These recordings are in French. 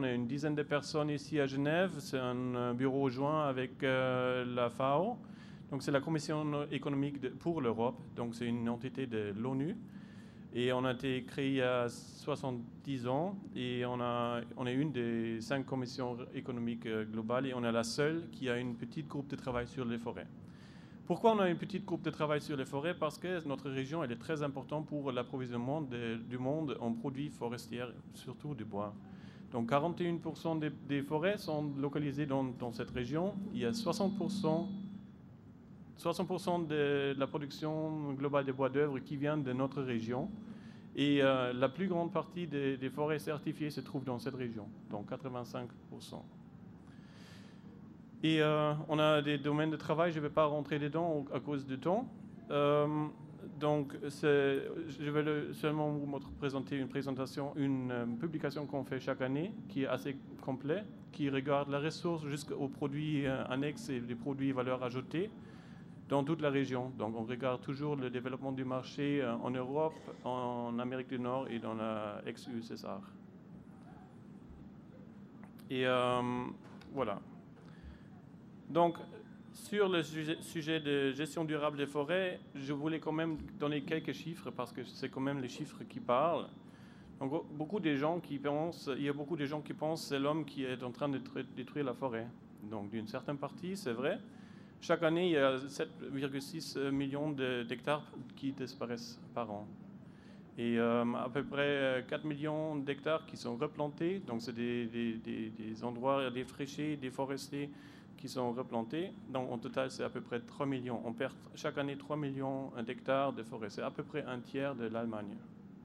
On est une dizaine de personnes ici à Genève. C'est un bureau joint avec la FAO. Donc, c'est la Commission économique pour l'Europe. Donc, c'est une entité de l'ONU. Et on a été créé il y a 70 ans. Et on est une des 5 commissions économiques globales. Et on est la seule qui a une petite groupe de travail sur les forêts. Pourquoi on a une petite groupe de travail sur les forêts? Parce que notre région elle est très importante pour l'approvisionnement du monde en produits forestiers, surtout du bois. Donc 41% des forêts sont localisées dans cette région. Il y a 60% de la production globale de bois d'œuvre qui vient de notre région. Et la plus grande partie des forêts certifiées se trouve dans cette région, donc 85%. Et on a des domaines de travail, je ne vais pas rentrer dedans à cause du temps. Donc, je vais seulement vous présenter une publication qu'on fait chaque année, qui est assez complète, qui regarde la ressource jusqu'aux produits annexes et les produits valeur ajoutée dans toute la région. Donc, on regarde toujours le développement du marché en Europe, en Amérique du Nord et dans la ex-USSR. Et voilà. Donc, sur le sujet de gestion durable des forêts, je voulais quand même donner quelques chiffres parce que c'est quand même les chiffres qui parlent. Donc, il y a beaucoup de gens qui pensent que c'est l'homme qui est en train de détruire la forêt. Donc, d'une certaine partie, c'est vrai. Chaque année, il y a 7,6 millions d'hectares qui disparaissent par an. Et à peu près 4 millions d'hectares qui sont replantés. Donc, c'est des endroits défrichés, déforestés, qui sont replantés. Donc, en total, c'est à peu près 3 millions. On perd chaque année 3 millions d'hectares de forêt. C'est à peu près un tiers de l'Allemagne,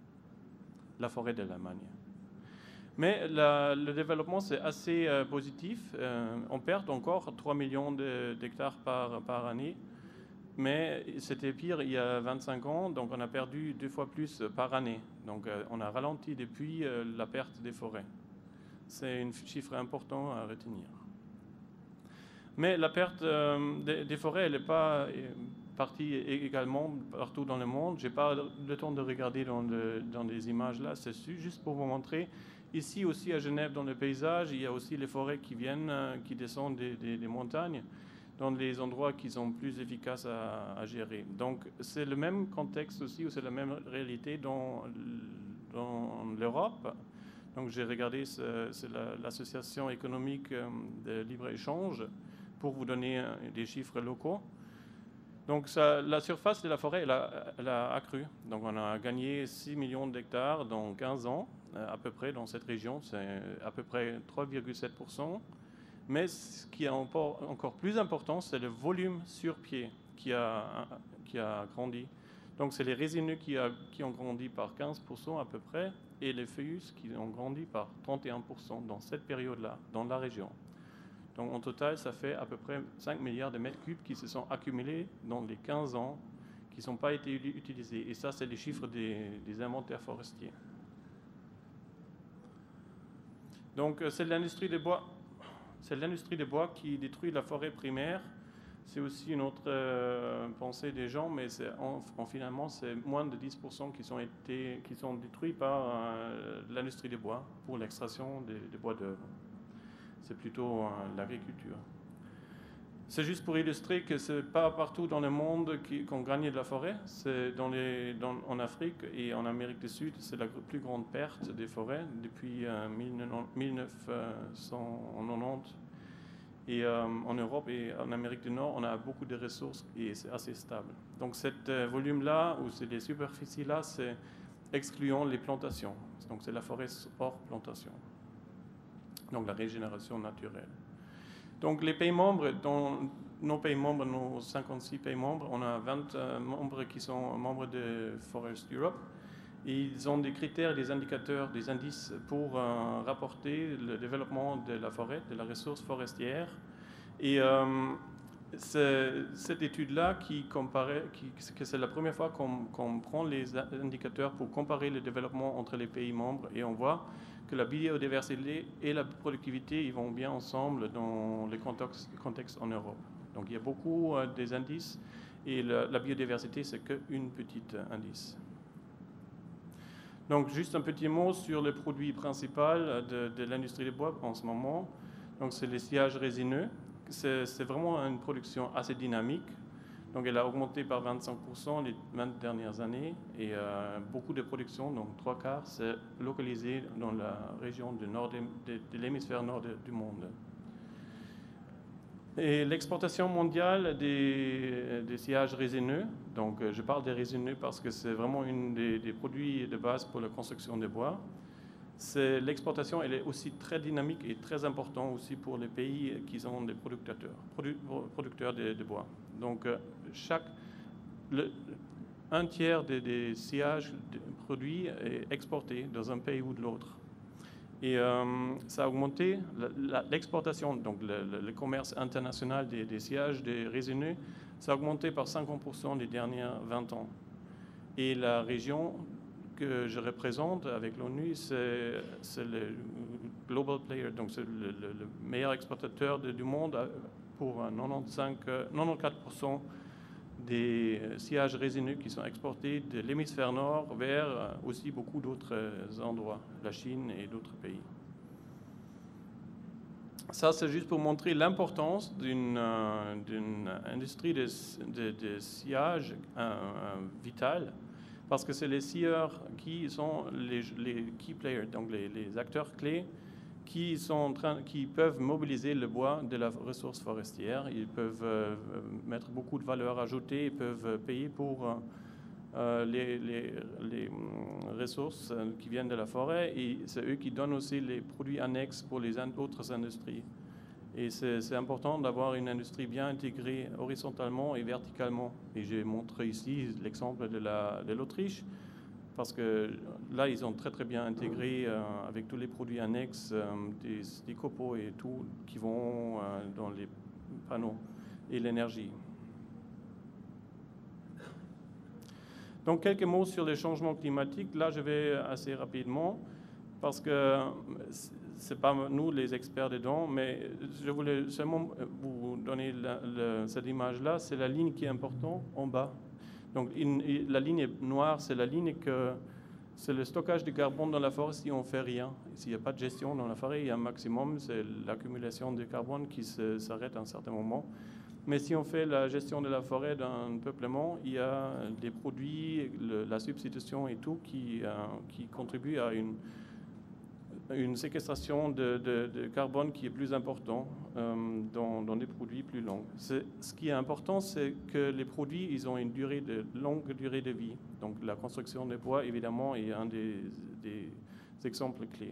la forêt de l'Allemagne. Mais le développement, c'est assez positif. On perd encore 3 millions d'hectares par année. Mais c'était pire il y a 25 ans, donc on a perdu 2 fois plus par année. Donc on a ralenti depuis la perte des forêts. C'est un chiffre important à retenir. Mais la perte des forêts, elle n'est pas partie également partout dans le monde. Je n'ai pas le temps de regarder dans les images là, c'est juste pour vous montrer. Ici aussi à Genève, dans le paysage, il y a aussi les forêts qui viennent, qui descendent des montagnes, dans les endroits qui sont plus efficaces à gérer. Donc c'est le même contexte aussi, ou c'est la même réalité dans l'Europe. Donc j'ai regardé, c'est l'association économique de libre-échange, pour vous donner des chiffres locaux. Donc la surface de la forêt, elle a accru. Donc on a gagné 6 millions d'hectares dans 15 ans, à peu près dans cette région. C'est à peu près 3,7%. Mais ce qui est encore plus important, c'est le volume sur pied qui a grandi. Donc c'est les résineux qui ont grandi par 15% à peu près, et les feuillus qui ont grandi par 31% dans cette période-là, dans la région. Donc en total, ça fait à peu près 5 milliards de mètres cubes qui se sont accumulés dans les 15 ans, qui n'ont pas été utilisés. Et ça, c'est les chiffres des inventaires forestiers. Donc c'est l'industrie des bois. C'est l'industrie des bois qui détruit la forêt primaire. C'est aussi une autre pensée des gens, mais finalement, c'est moins de 10% qui sont détruits par l'industrie des bois pour l'extraction des bois d'œuvre. C'est plutôt l'agriculture. C'est juste pour illustrer que ce n'est pas partout dans le monde qu'on gagne de la forêt. C'est en Afrique et en Amérique du Sud, c'est la plus grande perte des forêts depuis 1990. Et en Europe et en Amérique du Nord, on a beaucoup de ressources et c'est assez stable. Donc ce volume-là, ou ces superficies-là, c'est excluant les plantations. Donc c'est la forêt hors plantation. Donc la régénération naturelle. Donc les pays membres, nos 56 pays membres, on a 20 membres qui sont membres de Forest Europe. Et ils ont des critères, des indicateurs, des indices pour rapporter le développement de la forêt, de la ressource forestière. Et cette étude-là, que c'est la première fois qu'on prend les indicateurs pour comparer le développement entre les pays membres, et on voit que la biodiversité et la productivité, ils vont bien ensemble dans les contextes en Europe. Donc il y a beaucoup des indices, et la biodiversité, c'est qu'une petite indice. Donc, juste un petit mot sur le produit principal de l'industrie du bois en ce moment. Donc, c'est les sciages résineux. C'est vraiment une production assez dynamique. Donc, elle a augmenté par 25% les 20 dernières années. Et beaucoup de production, donc 3/4, c'est localisé dans la région du nord de l'hémisphère nord du monde. Et l'exportation mondiale des sciages résineux, donc je parle des résineux parce que c'est vraiment un des produits de base pour la construction des bois. L'exportation, elle est aussi très dynamique et très importante aussi pour les pays qui sont des producteurs de bois. Donc un tiers des sciages produits est exporté dans un pays ou de l'autre. Et ça a augmenté l'exportation, donc le commerce international des sciages, des résineux, ça a augmenté par 50% les dernières 20 ans. Et la région que je représente avec l'ONU, c'est le Global Player, donc c'est le meilleur exportateur du monde pour 94% des sciages résineux qui sont exportés de l'hémisphère nord vers aussi beaucoup d'autres endroits, la Chine et d'autres pays. Ça, c'est juste pour montrer l'importance d'une industrie de sciage vitale, parce que c'est les scieurs qui sont les key players, donc les acteurs clés qui peuvent mobiliser le bois de la ressource forestière. Ils peuvent mettre beaucoup de valeur ajoutée, ils peuvent payer pour les ressources qui viennent de la forêt, et c'est eux qui donnent aussi les produits annexes pour les autres industries. Et c'est important d'avoir une industrie bien intégrée horizontalement et verticalement. Et j'ai montré ici l'exemple de l'Autriche, parce que là, ils ont très bien intégré avec tous les produits annexes, des copeaux et tout, qui vont dans les panneaux et l'énergie. Donc, quelques mots sur les changements climatiques. Là, je vais assez rapidement, parce que ce n'est pas nous les experts dedans, mais je voulais seulement vous donner cette image-là. C'est la ligne qui est importante en bas. Donc, la ligne noire, c'est la ligne c'est le stockage de carbone dans la forêt si on ne fait rien. S'il n'y a pas de gestion dans la forêt, il y a un maximum, c'est l'accumulation de carbone qui s'arrête à un certain moment. Mais si on fait la gestion de la forêt d'un peuplement, il y a des produits, la substitution et tout qui contribuent à une séquestration de carbone qui est plus important dans des produits plus longs. Ce qui est important, c'est que les produits, ils ont une longue durée de vie. Donc la construction des bois, évidemment, est un des exemples clés.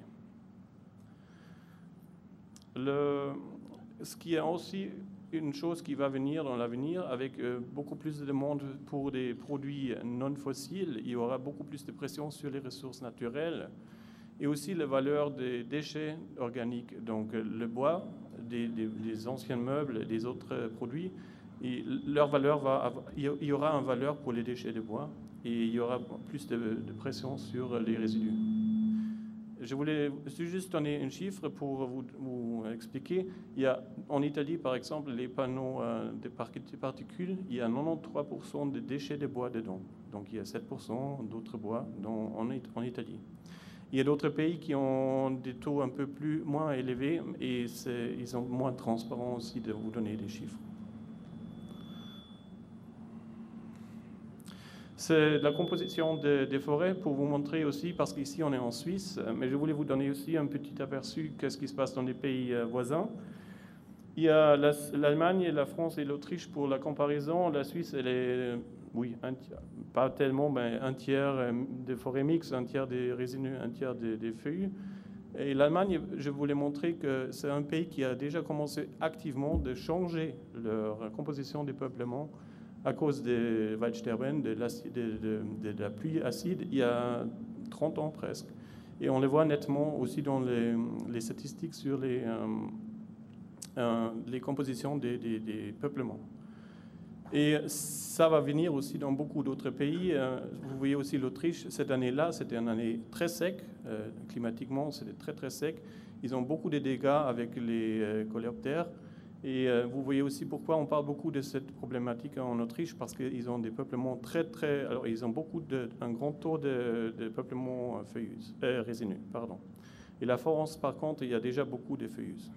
Ce qui est aussi une chose qui va venir dans l'avenir, avec beaucoup plus de demande pour des produits non fossiles, il y aura beaucoup plus de pression sur les ressources naturelles, et aussi la valeur des déchets organiques. Donc le bois, des anciens meubles, des autres produits, et leur valeur il y aura une valeur pour les déchets de bois, et il y aura plus de pression sur les résidus. Je voulais juste donner un chiffre pour vous expliquer. Il y a, en Italie, par exemple, les panneaux de particules, il y a 93% de déchets de bois dedans. Donc il y a 7% d'autres bois en Italie. Il y a d'autres pays qui ont des taux un peu moins élevés, et ils sont moins transparents aussi de vous donner des chiffres. C'est la composition des forêts pour vous montrer aussi, parce qu'ici on est en Suisse, mais je voulais vous donner aussi un petit aperçu de ce qui se passe dans les pays voisins. Il y a l'Allemagne, la France et l'Autriche pour la comparaison. La Suisse, elle est, oui, pas tellement, mais un tiers des forêts mixtes, un tiers des résineux, un tiers des feuilles. Et l'Allemagne, je voulais montrer que c'est un pays qui a déjà commencé activement de changer leur composition des peuplements à cause des Waldsterben, de la pluie acide, il y a 30 ans presque. Et on le voit nettement aussi dans les statistiques sur les compositions des peuplements. Et ça va venir aussi dans beaucoup d'autres pays. Vous voyez aussi l'Autriche, cette année-là, c'était une année très sec, climatiquement, c'était très sec. Ils ont beaucoup de dégâts avec les coléoptères. Et vous voyez aussi pourquoi on parle beaucoup de cette problématique en Autriche, parce qu'ils ont des peuplements alors ils ont un grand taux de peuplement résineux, pardon. Et la France, par contre, il y a déjà beaucoup de feuilleuses.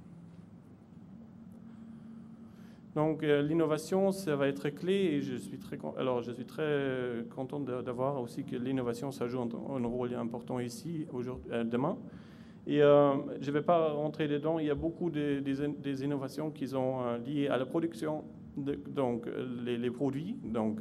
Donc l'innovation, ça va être clé, et je suis très content d'avoir aussi que l'innovation, ça joue un rôle important ici, demain. Et je ne vais pas rentrer dedans, il y a beaucoup des innovations qui sont liées à la production, donc les produits, donc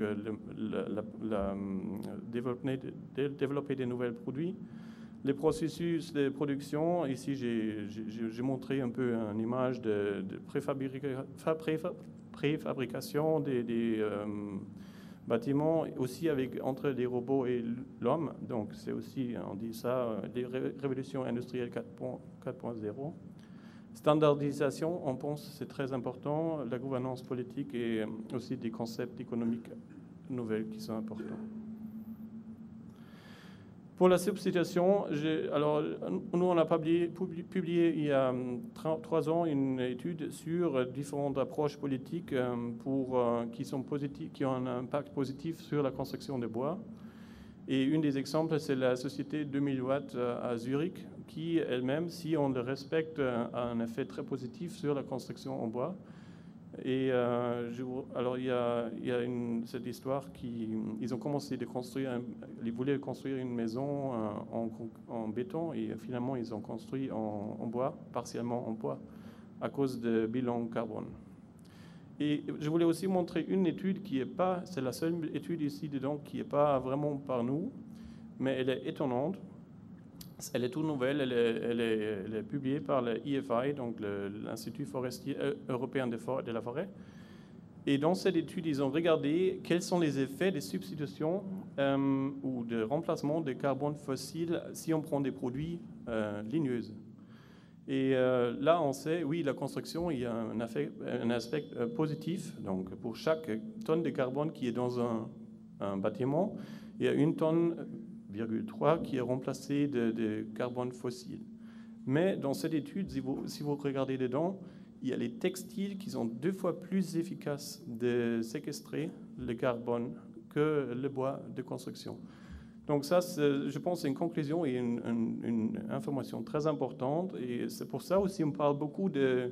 développer des nouveaux produits, les processus de production. Ici, j'ai montré un peu une image de préfabrication des bâtiments, aussi entre des robots et l'homme. Donc c'est aussi, on dit ça, des révolutions industrielles 4.0. Standardisation, on pense c'est très important, la gouvernance politique et aussi des concepts économiques nouvelles qui sont importants. Pour la substitution, nous on a publié il y a 3 ans une étude sur différentes approches politiques qui ont un impact positif sur la construction de bois. Et une des exemples, c'est la société 2000 watts à Zurich, qui elle-même, si on le respecte, a un effet très positif sur la construction en bois. Et alors il y a cette histoire ils ont commencé de construire, ils voulaient construire une maison en béton, et finalement ils ont construit en bois, partiellement en bois, à cause de bilan carbone. Et je voulais aussi montrer une étude c'est la seule étude ici dedans qui n'est pas vraiment par nous, mais elle est étonnante. Elle est toute nouvelle, elle est publiée par l'IFI, donc l'Institut forestier européen de la forêt. Et dans cette étude, ils ont regardé quels sont les effets des substitutions ou de remplacement de carbone fossile si on prend des produits ligneux. Et là, on sait, oui, la construction, il y a un aspect positif. Donc, pour chaque tonne de carbone qui est dans un bâtiment, il y a 1,3 tonne qui est remplacée de carbone fossile. Mais dans cette étude, si vous regardez dedans, il y a les textiles qui sont 2 fois plus efficaces de séquestrer le carbone que le bois de construction. Donc ça, je pense, c'est une conclusion et une information très importante. Et c'est pour ça aussi on parle beaucoup des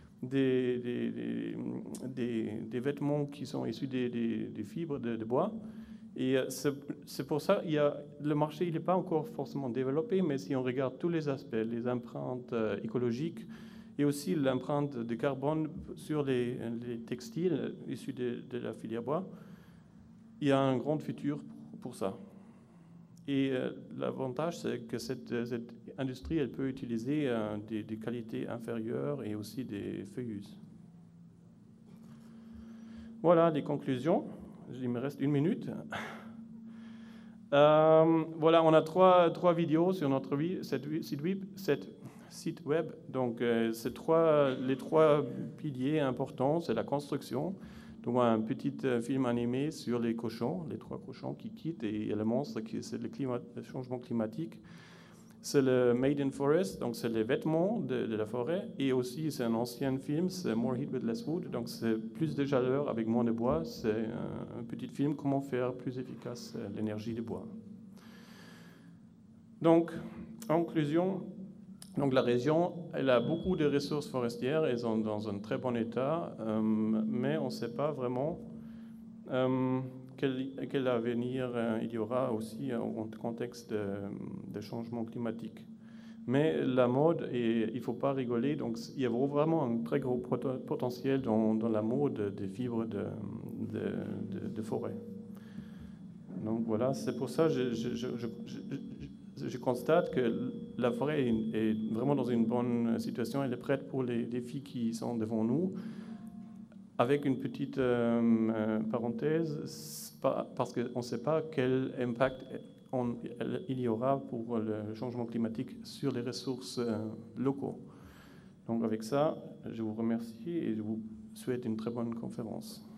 vêtements qui sont issus des fibres de bois. Et c'est pour ça le marché n'est pas encore forcément développé, mais si on regarde tous les aspects, les empreintes écologiques et aussi l'empreinte de carbone sur les textiles issus de la filière bois, il y a un grand futur pour ça. Et l'avantage, c'est que cette industrie, elle peut utiliser des qualités inférieures et aussi des feuilleuses. Voilà les conclusions. Il me reste 1 minute. Voilà, on a trois vidéos sur notre site web. Donc, les 3 piliers importants, c'est la construction. Donc, un petit film animé sur les 3 cochons qui quittent, et le monstre, c'est le changement climatique. C'est le Made in Forest, donc c'est les vêtements de la forêt. Et aussi, c'est un ancien film, c'est More Heat with Less Wood, donc c'est plus de chaleur avec moins de bois. C'est un petit film, comment faire plus efficace l'énergie du bois. Donc, en conclusion, donc la région, elle a beaucoup de ressources forestières, elles sont dans un très bon état, mais on ne sait pas vraiment quel avenir il y aura aussi en contexte de changement climatique. Mais la mode, il ne faut pas rigoler, donc il y a vraiment un très gros potentiel dans la mode des fibres de forêt. Donc voilà, c'est pour ça que je constate que la forêt est vraiment dans une bonne situation, elle est prête pour les défis qui sont devant nous. Avec une petite parenthèse, parce qu'on ne sait pas quel impact il y aura pour le changement climatique sur les ressources locaux. Donc avec ça, je vous remercie et je vous souhaite une très bonne conférence.